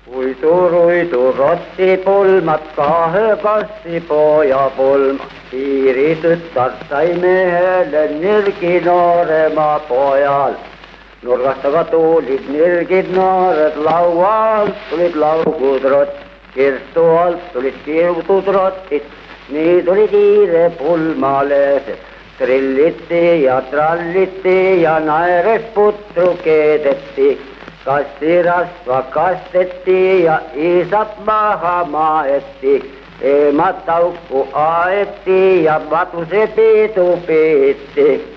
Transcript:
Uitu rottipulmat, kahe kassipojapulmat. Piirityttär sai miehelle nirki noorema pojal. Nurkasta tuulit nirkit nooret, laualt tulid laukut rottit. Kirstualt tulid kiutud rottit, nii tuli kiire pulmaleeset. Trilliti ja tralliti ja naeres putru keedeti. Kastirasva kastettiin ja isat maha maetti. Eemat aukku aettiin ja vatu se piitu piitti.